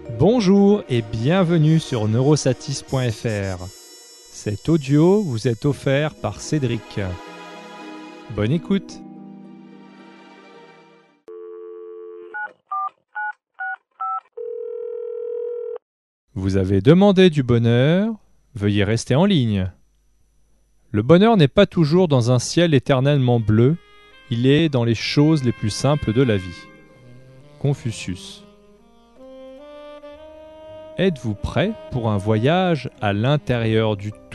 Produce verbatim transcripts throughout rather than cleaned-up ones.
Bonjour et bienvenue sur neurosatis point f r. Cet audio vous est offert par Cédric. Bonne écoute. Vous avez demandé du bonheur, veuillez rester en ligne. Le bonheur n'est pas toujours dans un ciel éternellement bleu, il est dans les choses les plus simples de la vie. Confucius. Êtes-vous prêt pour un voyage à l'intérieur du tout ?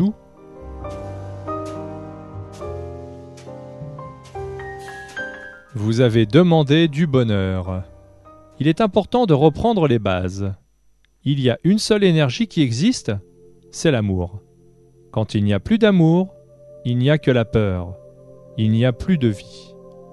Vous avez demandé du bonheur. Il est important de reprendre les bases. Il y a une seule énergie qui existe, c'est l'amour. Quand il n'y a plus d'amour, il n'y a que la peur. Il n'y a plus de vie.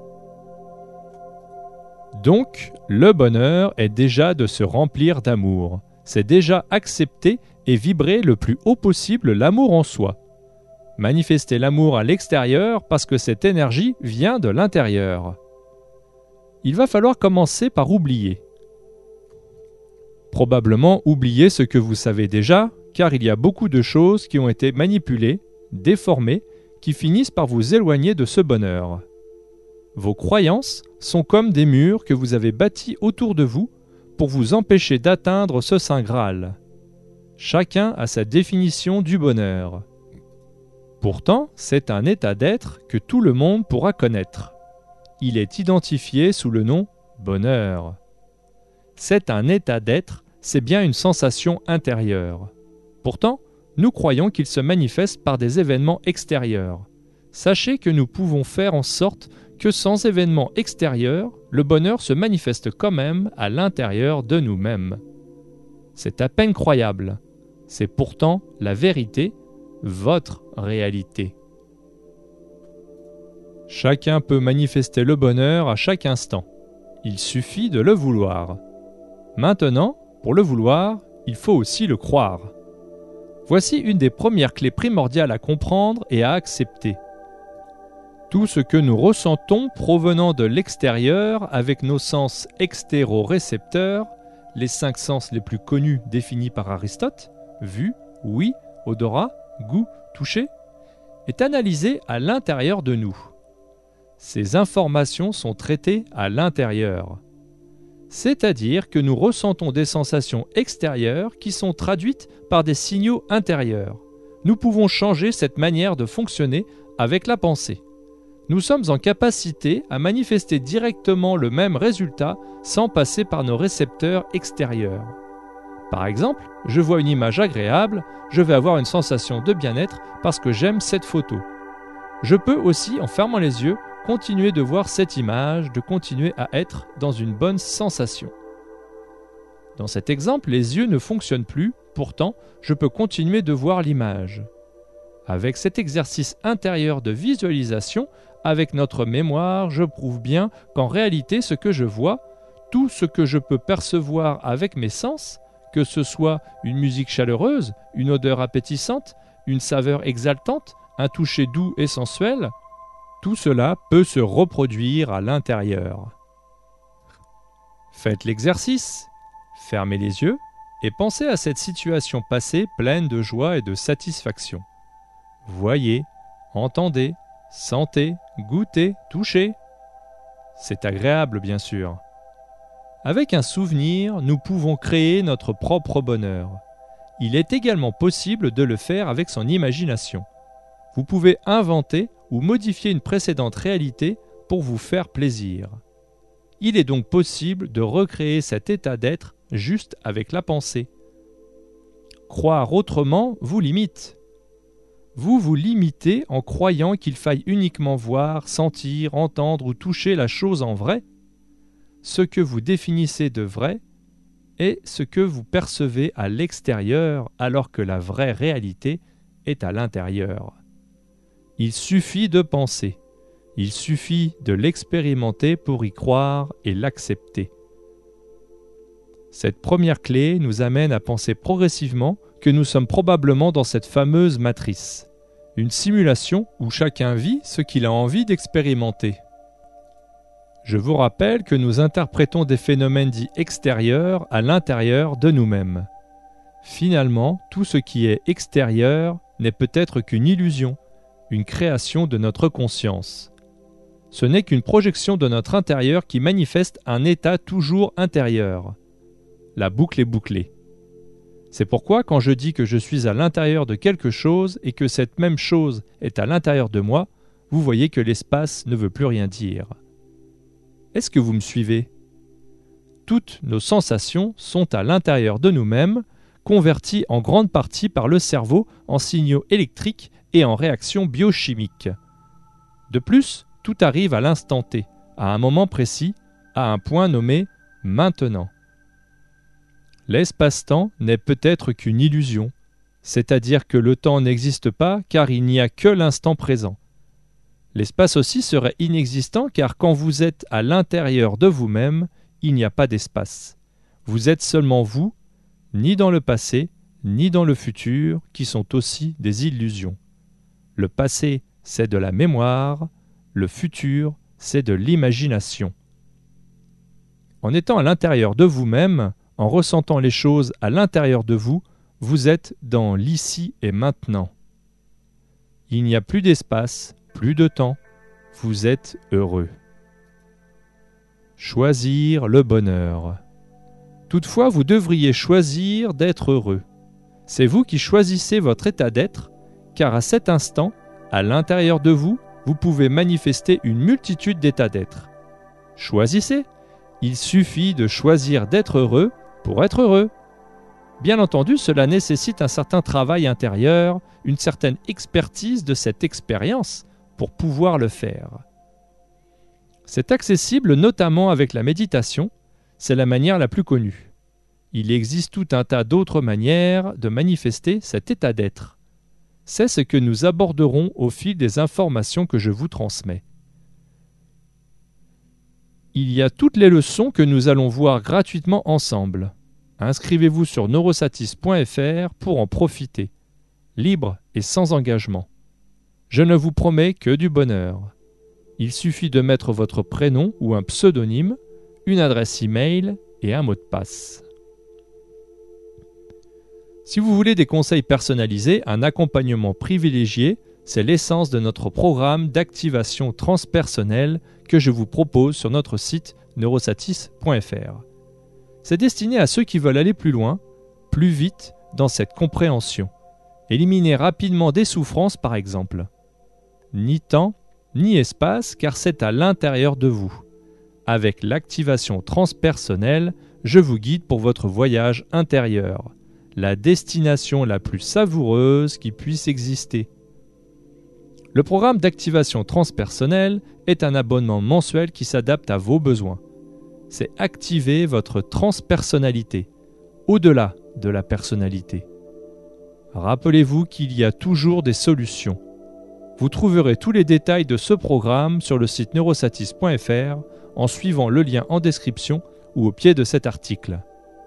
Donc, le bonheur est déjà de se remplir d'amour. C'est déjà accepter et vibrer le plus haut possible l'amour en soi. Manifester l'amour à l'extérieur parce que cette énergie vient de l'intérieur. Il va falloir commencer par oublier. Probablement oublier ce que vous savez déjà, car il y a beaucoup de choses qui ont été manipulées, déformées, qui finissent par vous éloigner de ce bonheur. Vos croyances sont comme des murs que vous avez bâtis autour de vous pour vous empêcher d'atteindre ce Saint Graal. Chacun a sa définition du bonheur. Pourtant, c'est un état d'être que tout le monde pourra connaître. Il est identifié sous le nom bonheur. C'est un état d'être, c'est bien une sensation intérieure. Pourtant, nous croyons qu'il se manifeste par des événements extérieurs. Sachez que nous pouvons faire en sorte que sans événements extérieurs, le bonheur se manifeste quand même à l'intérieur de nous-mêmes. C'est à peine croyable. C'est pourtant la vérité, votre réalité. Chacun peut manifester le bonheur à chaque instant. Il suffit de le vouloir. Maintenant, pour le vouloir, il faut aussi le croire. Voici une des premières clés primordiales à comprendre et à accepter. Tout ce que nous ressentons provenant de l'extérieur avec nos sens extérorécepteurs, les cinq sens les plus connus définis par Aristote, vue, ouïe, odorat, goût, toucher, est analysé à l'intérieur de nous. Ces informations sont traitées à l'intérieur. C'est-à-dire que nous ressentons des sensations extérieures qui sont traduites par des signaux intérieurs. Nous pouvons changer cette manière de fonctionner avec la pensée. Nous sommes en capacité à manifester directement le même résultat sans passer par nos récepteurs extérieurs. Par exemple, je vois une image agréable, je vais avoir une sensation de bien-être parce que j'aime cette photo. Je peux aussi, en fermant les yeux, continuer de voir cette image, de continuer à être dans une bonne sensation. Dans cet exemple, les yeux ne fonctionnent plus, pourtant, je peux continuer de voir l'image. Avec cet exercice intérieur de visualisation, avec notre mémoire, je prouve bien qu'en réalité, ce que je vois, tout ce que je peux percevoir avec mes sens, que ce soit une musique chaleureuse, une odeur appétissante, une saveur exaltante, un toucher doux et sensuel, tout cela peut se reproduire à l'intérieur. Faites l'exercice, fermez les yeux et pensez à cette situation passée pleine de joie et de satisfaction. Voyez, entendez, sentez, goûtez, touchez. C'est agréable, bien sûr. Avec un souvenir, nous pouvons créer notre propre bonheur. Il est également possible de le faire avec son imagination. Vous pouvez inventer ou modifier une précédente réalité pour vous faire plaisir. Il est donc possible de recréer cet état d'être juste avec la pensée. Croire autrement vous limite. Vous vous limitez en croyant qu'il faille uniquement voir, sentir, entendre ou toucher la chose en vrai. Ce que vous définissez de vrai est ce que vous percevez à l'extérieur alors que la vraie réalité est à l'intérieur. Il suffit de penser, il suffit de l'expérimenter pour y croire et l'accepter. Cette première clé nous amène à penser progressivement que nous sommes probablement dans cette fameuse matrice, une simulation où chacun vit ce qu'il a envie d'expérimenter. Je vous rappelle que nous interprétons des phénomènes dits extérieurs à l'intérieur de nous-mêmes. Finalement, tout ce qui est extérieur n'est peut-être qu'une illusion, une création de notre conscience. Ce n'est qu'une projection de notre intérieur qui manifeste un état toujours intérieur. La boucle est bouclée. C'est pourquoi quand je dis que je suis à l'intérieur de quelque chose et que cette même chose est à l'intérieur de moi, vous voyez que l'espace ne veut plus rien dire. Est-ce que vous me suivez ? Toutes nos sensations sont à l'intérieur de nous-mêmes, converties en grande partie par le cerveau en signaux électriques et en réactions biochimiques. De plus, tout arrive à l'instant T, à un moment précis, à un point nommé « maintenant ». L'espace-temps n'est peut-être qu'une illusion, c'est-à-dire que le temps n'existe pas car il n'y a que l'instant présent. L'espace aussi serait inexistant car quand vous êtes à l'intérieur de vous-même, il n'y a pas d'espace. Vous êtes seulement vous, ni dans le passé, ni dans le futur, qui sont aussi des illusions. Le passé, c'est de la mémoire, le futur, c'est de l'imagination. En étant à l'intérieur de vous-même, en ressentant les choses à l'intérieur de vous, vous êtes dans l'ici et maintenant. Il n'y a plus d'espace, plus de temps, vous êtes heureux. Choisir le bonheur. Toutefois, vous devriez choisir d'être heureux. C'est vous qui choisissez votre état d'être, car à cet instant, à l'intérieur de vous, vous pouvez manifester une multitude d'états d'être. Choisissez. Il suffit de choisir d'être heureux pour être heureux. Bien entendu, cela nécessite un certain travail intérieur, une certaine expertise de cette expérience pour pouvoir le faire. C'est accessible notamment avec la méditation, c'est la manière la plus connue. Il existe tout un tas d'autres manières de manifester cet état d'être. C'est ce que nous aborderons au fil des informations que je vous transmets. Il y a toutes les leçons que nous allons voir gratuitement ensemble. Inscrivez-vous sur neurosatis point f r pour en profiter, libre et sans engagement. Je ne vous promets que du bonheur. Il suffit de mettre votre prénom ou un pseudonyme, une adresse e-mail et un mot de passe. Si vous voulez des conseils personnalisés, un accompagnement privilégié, c'est l'essence de notre programme d'activation transpersonnelle que je vous propose sur notre site neurosatis point f r. C'est destiné à ceux qui veulent aller plus loin, plus vite dans cette compréhension. Éliminer rapidement des souffrances par exemple. Ni temps, ni espace, car c'est à l'intérieur de vous. Avec l'activation transpersonnelle, je vous guide pour votre voyage intérieur, la destination la plus savoureuse qui puisse exister. Le programme d'activation transpersonnelle est un abonnement mensuel qui s'adapte à vos besoins. C'est activer votre transpersonnalité, au-delà de la personnalité. Rappelez-vous qu'il y a toujours des solutions. Vous trouverez tous les détails de ce programme sur le site neurosatis point f r en suivant le lien en description ou au pied de cet article.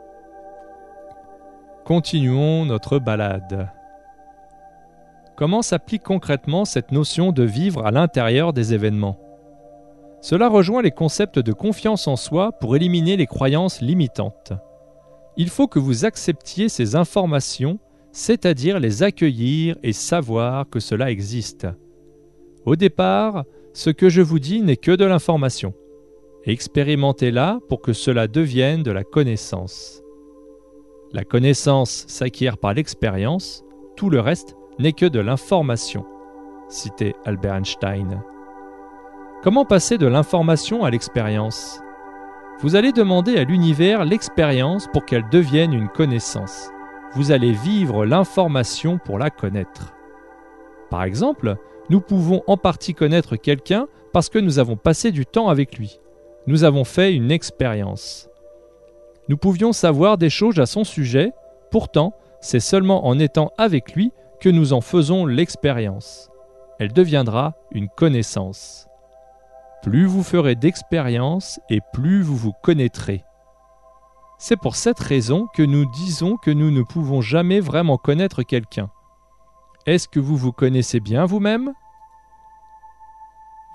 Continuons notre balade. Comment s'applique concrètement cette notion de vivre à l'intérieur des événements ? Cela rejoint les concepts de confiance en soi pour éliminer les croyances limitantes. Il faut que vous acceptiez ces informations, c'est-à-dire les accueillir et savoir que cela existe. Au départ, ce que je vous dis n'est que de l'information. Expérimentez-la pour que cela devienne de la connaissance. La connaissance s'acquiert par l'expérience, tout le reste n'est que de l'information. Citait Albert Einstein. Comment passer de l'information à l'expérience ? Vous allez demander à l'univers l'expérience pour qu'elle devienne une connaissance. Vous allez vivre l'information pour la connaître. Par exemple, nous pouvons en partie connaître quelqu'un parce que nous avons passé du temps avec lui. Nous avons fait une expérience. Nous pouvions savoir des choses à son sujet, pourtant, c'est seulement en étant avec lui que nous en faisons l'expérience. Elle deviendra une connaissance. Plus vous ferez d'expériences et plus vous vous connaîtrez. C'est pour cette raison que nous disons que nous ne pouvons jamais vraiment connaître quelqu'un. Est-ce que vous vous connaissez bien vous-même ?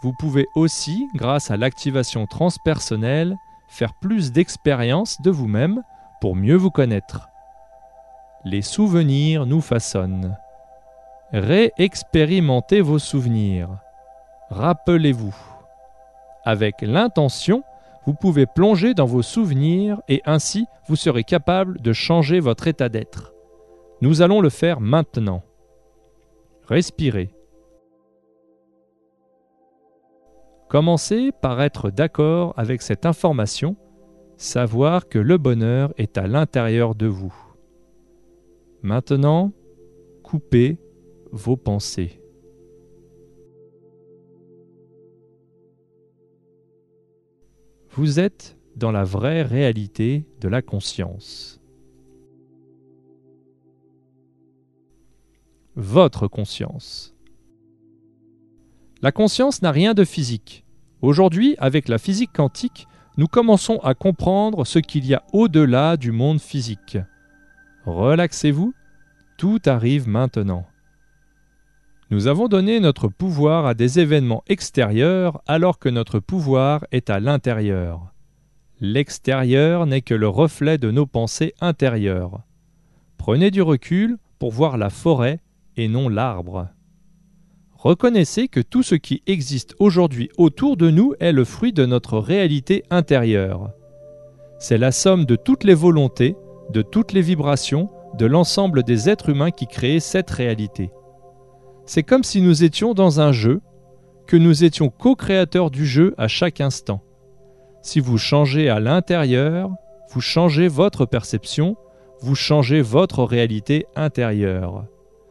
vous pouvez aussi, grâce à l'activation transpersonnelle, faire plus d'expérience de vous-même pour mieux vous connaître. Les souvenirs nous façonnent. Réexpérimentez vos souvenirs. Rappelez-vous. Avec l'intention, vous pouvez plonger dans vos souvenirs et ainsi vous serez capable de changer votre état d'être. Nous allons le faire maintenant. Respirez. Commencez par être d'accord avec cette information, savoir que le bonheur est à l'intérieur de vous. Maintenant, coupez vos pensées. Vous êtes dans la vraie réalité de la conscience. Votre conscience. La conscience n'a rien de physique. Aujourd'hui, avec la physique quantique, nous commençons à comprendre ce qu'il y a au-delà du monde physique. Relaxez-vous, tout arrive maintenant. Nous avons donné notre pouvoir à des événements extérieurs alors que notre pouvoir est à l'intérieur. L'extérieur n'est que le reflet de nos pensées intérieures. Prenez du recul pour voir la forêt et non l'arbre. Reconnaissez que tout ce qui existe aujourd'hui autour de nous est le fruit de notre réalité intérieure. C'est la somme de toutes les volontés, de toutes les vibrations, de l'ensemble des êtres humains qui créent cette réalité. C'est comme si nous étions dans un jeu, que nous étions co-créateurs du jeu à chaque instant. Si vous changez à l'intérieur, vous changez votre perception, vous changez votre réalité intérieure.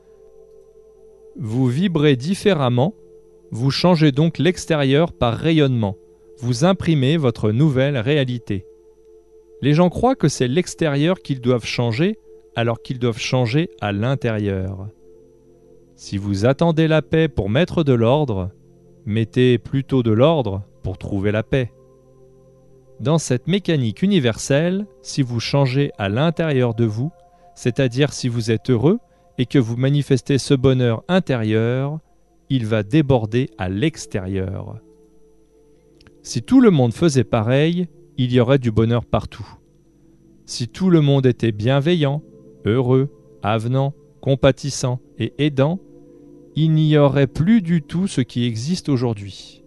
Vous vibrez différemment, vous changez donc l'extérieur par rayonnement, vous imprimez votre nouvelle réalité. Les gens croient que c'est l'extérieur qu'ils doivent changer, alors qu'ils doivent changer à l'intérieur. Si vous attendez la paix pour mettre de l'ordre, mettez plutôt de l'ordre pour trouver la paix. Dans cette mécanique universelle, si vous changez à l'intérieur de vous, c'est-à-dire si vous êtes heureux et que vous manifestez ce bonheur intérieur, il va déborder à l'extérieur. Si tout le monde faisait pareil, il y aurait du bonheur partout. Si tout le monde était bienveillant, heureux, avenant, compatissant et aidant, il n'y aurait plus du tout ce qui existe aujourd'hui.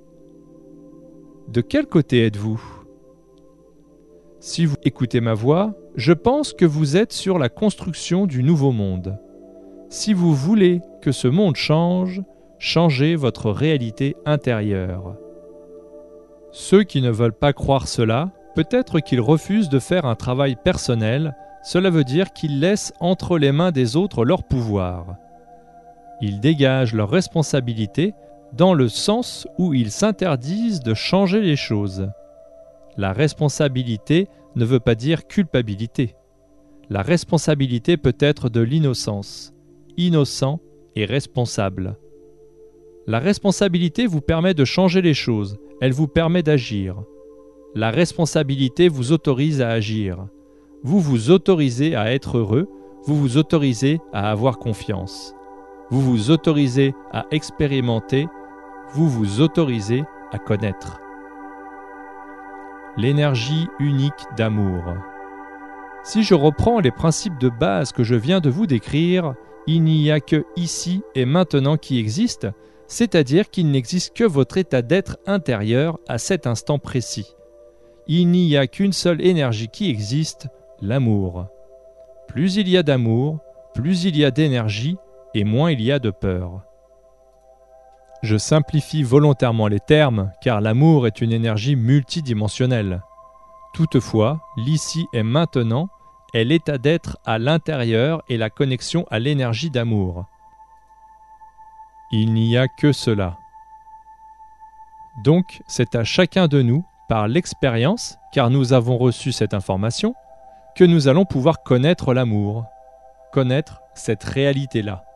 De quel côté êtes-vous ? Si vous écoutez ma voix, je pense que vous êtes sur la construction du nouveau monde. Si vous voulez que ce monde change, changez votre réalité intérieure. Ceux qui ne veulent pas croire cela, peut-être qu'ils refusent de faire un travail personnel. Cela veut dire qu'ils laissent entre les mains des autres leur pouvoir. Ils dégagent leur responsabilité dans le sens où ils s'interdisent de changer les choses. La responsabilité ne veut pas dire culpabilité. La responsabilité peut être de l'innocence, innocent et responsable. La responsabilité vous permet de changer les choses, elle vous permet d'agir. La responsabilité vous autorise à agir. Vous vous autorisez à être heureux, vous vous autorisez à avoir confiance. Vous vous autorisez à expérimenter, vous vous autorisez à connaître. L'énergie unique d'amour. Si je reprends les principes de base que je viens de vous décrire, il n'y a que ici et maintenant qui existe, c'est-à-dire qu'il n'existe que votre état d'être intérieur à cet instant précis. Il n'y a qu'une seule énergie qui existe, l'amour. Plus il y a d'amour, plus il y a d'énergie et moins il y a de peur. Je simplifie volontairement les termes car l'amour est une énergie multidimensionnelle. Toutefois, l'ici et maintenant est l'état d'être à l'intérieur et la connexion à l'énergie d'amour. Il n'y a que cela. Donc, c'est à chacun de nous, par l'expérience, car nous avons reçu cette information, que nous allons pouvoir connaître l'amour, connaître cette réalité-là.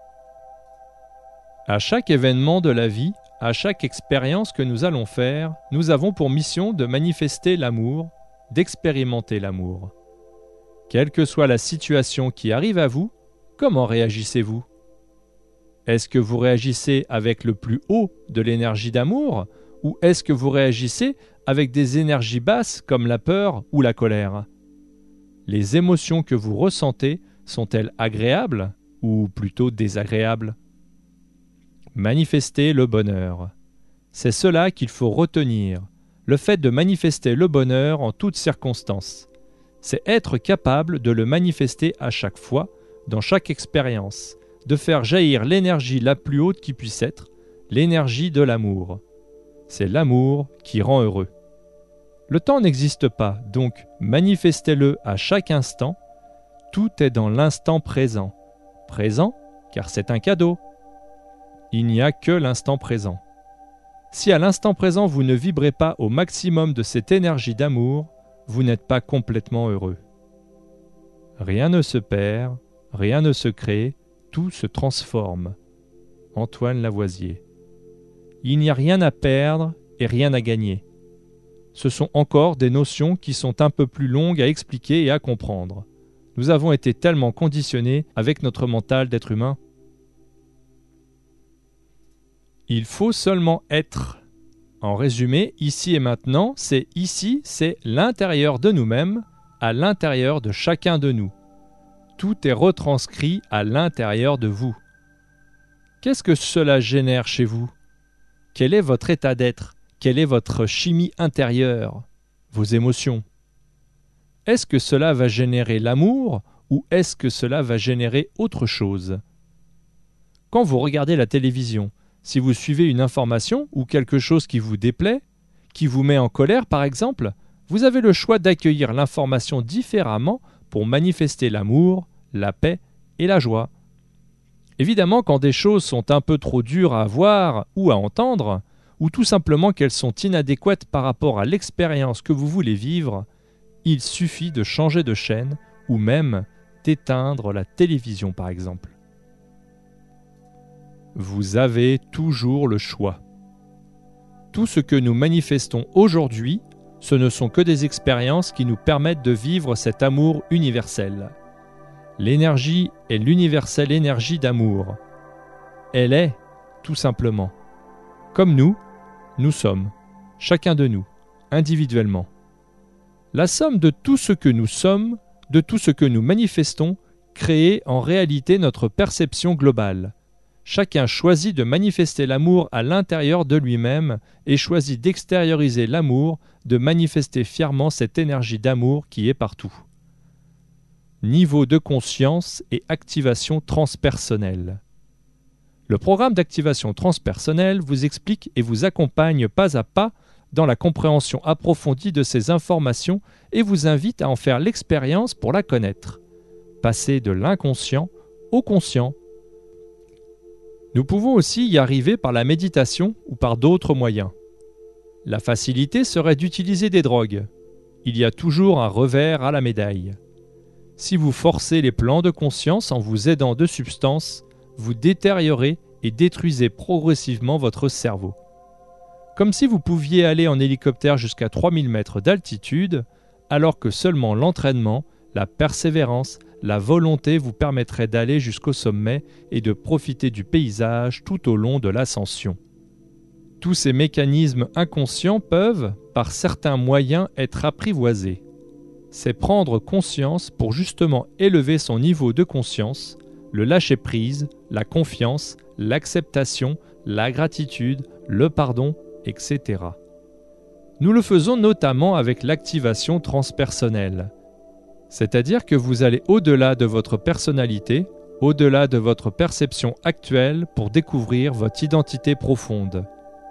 À chaque événement de la vie, à chaque expérience que nous allons faire, nous avons pour mission de manifester l'amour, d'expérimenter l'amour. Quelle que soit la situation qui arrive à vous, comment réagissez-vous ? Est-ce que vous réagissez avec le plus haut de l'énergie d'amour ou est-ce que vous réagissez avec des énergies basses comme la peur ou la colère? Les émotions que vous ressentez sont-elles agréables ou plutôt désagréables? Manifestez le bonheur. C'est cela qu'il faut retenir, le fait de manifester le bonheur en toutes circonstances. C'est être capable de le manifester à chaque fois, dans chaque expérience, de faire jaillir l'énergie la plus haute qui puisse être, l'énergie de l'amour. C'est l'amour qui rend heureux. Le temps n'existe pas, donc manifestez-le à chaque instant. Tout est dans l'instant présent. Présent, car c'est un cadeau. Il n'y a que l'instant présent. Si à l'instant présent vous ne vibrez pas au maximum de cette énergie d'amour, vous n'êtes pas complètement heureux. Rien ne se perd, rien ne se crée, tout se transforme. Antoine Lavoisier. Il n'y a rien à perdre et rien à gagner. Ce sont encore des notions qui sont un peu plus longues à expliquer et à comprendre. Nous avons été tellement conditionnés avec notre mental d'être humain. Il faut seulement être. En résumé, ici et maintenant, c'est ici, c'est l'intérieur de nous-mêmes, à l'intérieur de chacun de nous. Tout est retranscrit à l'intérieur de vous. Qu'est-ce que cela génère chez vous? Quel est votre état d'être? Quelle est votre chimie intérieure? Vos émotions? Est-ce que cela va générer l'amour ou est-ce que cela va générer autre chose? Quand vous regardez la télévision, si vous suivez une information ou quelque chose qui vous déplaît, qui vous met en colère par exemple, vous avez le choix d'accueillir l'information différemment pour manifester l'amour, la paix et la joie. Évidemment, quand des choses sont un peu trop dures à voir ou à entendre, ou tout simplement qu'elles sont inadéquates par rapport à l'expérience que vous voulez vivre, il suffit de changer de chaîne ou même d'éteindre la télévision par exemple. Vous avez toujours le choix. Tout ce que nous manifestons aujourd'hui, ce ne sont que des expériences qui nous permettent de vivre cet amour universel. L'énergie est l'universelle énergie d'amour. Elle est, tout simplement. Comme nous, nous sommes, chacun de nous, individuellement. La somme de tout ce que nous sommes, de tout ce que nous manifestons, crée en réalité notre perception globale. Chacun choisit de manifester l'amour à l'intérieur de lui-même et choisit d'extérioriser l'amour, de manifester fièrement cette énergie d'amour qui est partout. Niveau de conscience et activation transpersonnelle. Le programme d'activation transpersonnelle vous explique et vous accompagne pas à pas dans la compréhension approfondie de ces informations et vous invite à en faire l'expérience pour la connaître. Passer de l'inconscient au conscient. Nous pouvons aussi y arriver par la méditation ou par d'autres moyens. La facilité serait d'utiliser des drogues. Il y a toujours un revers à la médaille. Si vous forcez les plans de conscience en vous aidant de substances, vous détériorez et détruisez progressivement votre cerveau. Comme si vous pouviez aller en hélicoptère jusqu'à trois mille mètres d'altitude, alors que seulement l'entraînement, la persévérance, la volonté vous permettraient d'aller jusqu'au sommet et de profiter du paysage tout au long de l'ascension. Tous ces mécanismes inconscients peuvent, par certains moyens, être apprivoisés. C'est prendre conscience pour justement élever son niveau de conscience, le lâcher-prise, la confiance, l'acceptation, la gratitude, le pardon, et cetera. Nous le faisons notamment avec l'activation transpersonnelle. C'est-à-dire que vous allez au-delà de votre personnalité, au-delà de votre perception actuelle pour découvrir votre identité profonde.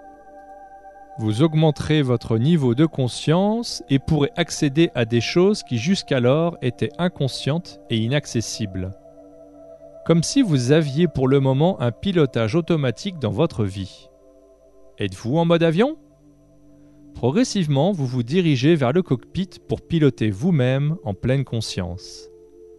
Vous augmenterez votre niveau de conscience et pourrez accéder à des choses qui jusqu'alors étaient inconscientes et inaccessibles. Comme si vous aviez pour le moment un pilotage automatique dans votre vie. Êtes-vous en mode avion ? Progressivement, vous vous dirigez vers le cockpit pour piloter vous-même en pleine conscience.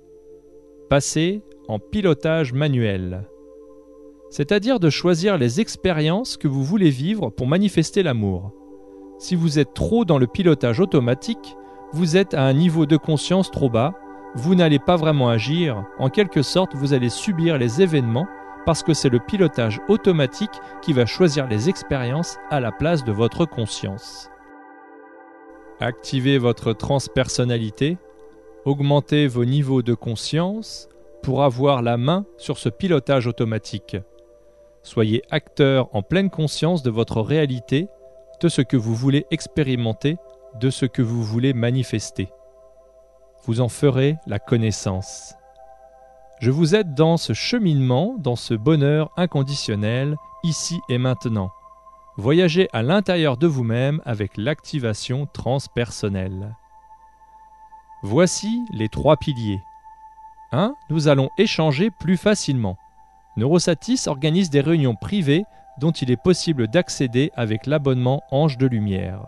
Passez en pilotage manuel. C'est-à-dire de choisir les expériences que vous voulez vivre pour manifester l'amour. Si vous êtes trop dans le pilotage automatique, vous êtes à un niveau de conscience trop bas, vous n'allez pas vraiment agir, en quelque sorte vous allez subir les événements parce que c'est le pilotage automatique qui va choisir les expériences à la place de votre conscience. Activez votre transpersonnalité, augmentez vos niveaux de conscience pour avoir la main sur ce pilotage automatique. Soyez acteur en pleine conscience de votre réalité, de ce que vous voulez expérimenter, de ce que vous voulez manifester. Vous en ferez la connaissance. Je vous aide dans ce cheminement, dans ce bonheur inconditionnel, ici et maintenant. Voyagez à l'intérieur de vous-même avec l'activation transpersonnelle. Voici les trois piliers. un. Nous allons échanger plus facilement. Neurosatis organise des réunions privées dont il est possible d'accéder avec l'abonnement Ange de Lumière.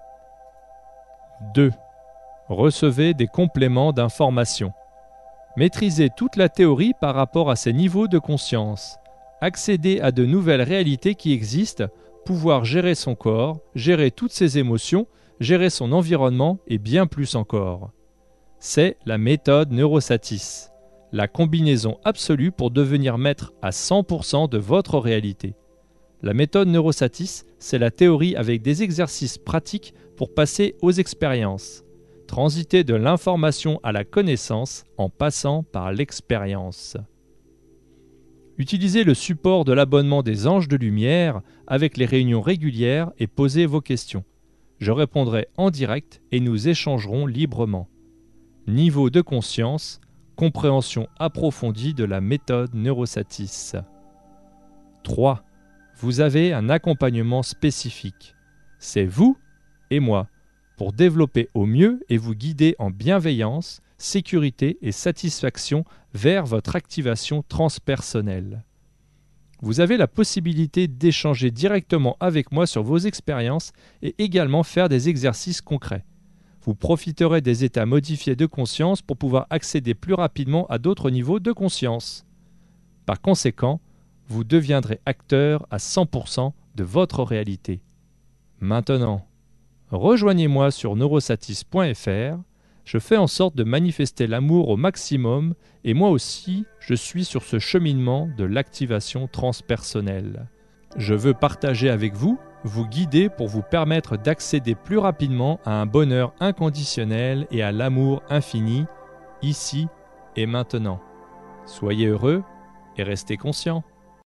deux. Recevez des compléments d'informations. Maîtrisez toute la théorie par rapport à ces niveaux de conscience. Accédez à de nouvelles réalités qui existent, pouvoir gérer son corps, gérer toutes ses émotions, gérer son environnement et bien plus encore. C'est la méthode Neurosatis, la combinaison absolue pour devenir maître à cent pour cent de votre réalité. La méthode Neurosatis, c'est la théorie avec des exercices pratiques pour passer aux expériences. Transiter de l'information à la connaissance en passant par l'expérience. Utilisez le support de l'abonnement des Anges de Lumière avec les réunions régulières et posez vos questions. Je répondrai en direct et nous échangerons librement. Niveau de conscience, compréhension approfondie de la méthode Neurosatis. trois. Vous avez un accompagnement spécifique. C'est vous et moi, pour développer au mieux et vous guider en bienveillance, sécurité et satisfaction vers votre activation transpersonnelle. Vous avez la possibilité d'échanger directement avec moi sur vos expériences et également faire des exercices concrets. Vous profiterez des états modifiés de conscience pour pouvoir accéder plus rapidement à d'autres niveaux de conscience. Par conséquent, vous deviendrez acteur à cent pour cent de votre réalité. Maintenant, rejoignez-moi sur neurosatis point f r. Je fais en sorte de manifester l'amour au maximum et moi aussi, je suis sur ce cheminement de l'activation transpersonnelle. Je veux partager avec vous, vous guider pour vous permettre d'accéder plus rapidement à un bonheur inconditionnel et à l'amour infini, ici et maintenant. Soyez heureux et restez conscients.